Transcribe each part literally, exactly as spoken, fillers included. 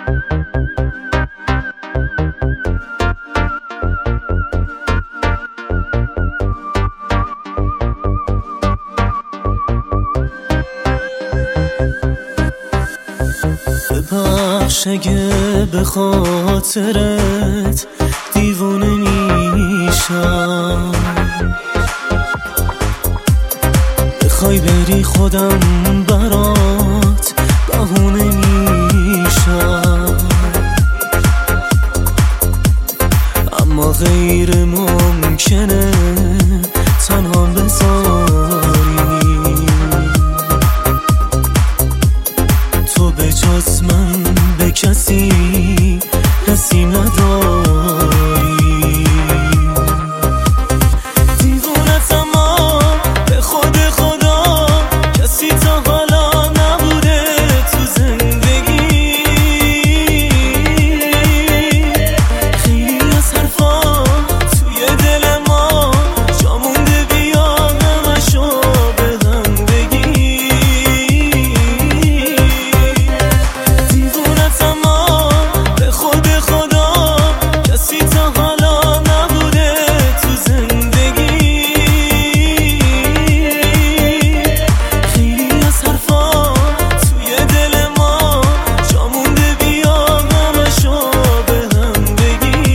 ببخش اگه به خاطرت دیوونه میشم، بخوای بری خودم برات بهونه میشم، اما غیر ممکنه تنها بذاری تو به جز من به کسی حسی نداری. دیوونت اما به خود خدا کسی تا حالا نبوده تو زندگی. خیلی از حرفا توی دل ما جا مونده، بیا همشو به هم بگی. دیوونت اما به خود خدا کسی تا حالا نبوده تو زندگی. خیلی از حرفا توی دل ما جا مونده، بیا همشو به هم بگی.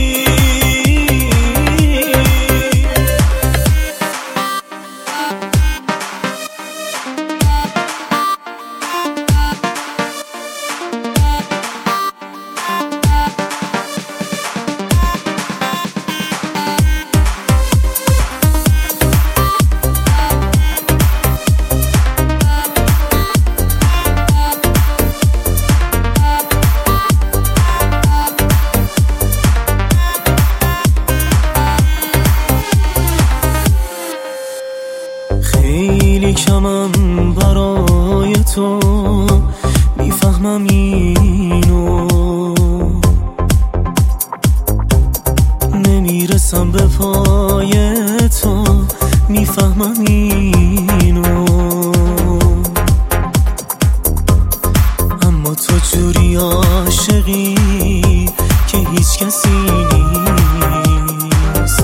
خیلی کمم برای تو میفهمم اینو، نمیرسم به پای تو میفهمم اینو، اما تو جوری عاشقی که هیچ کسی نیست.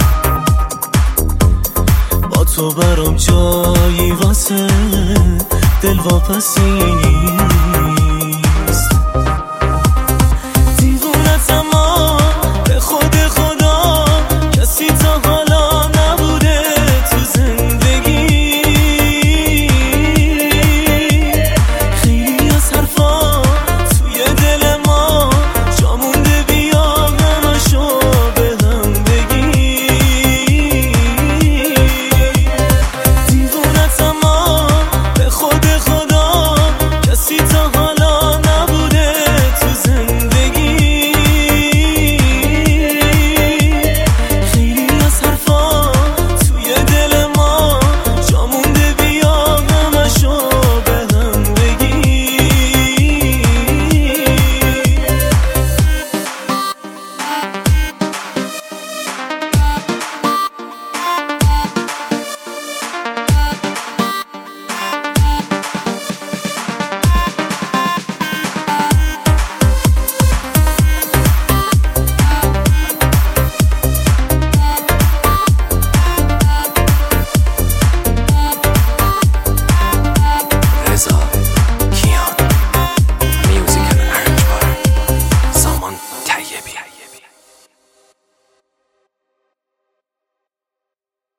با تو برام جایی واسه دلواپسی نیست.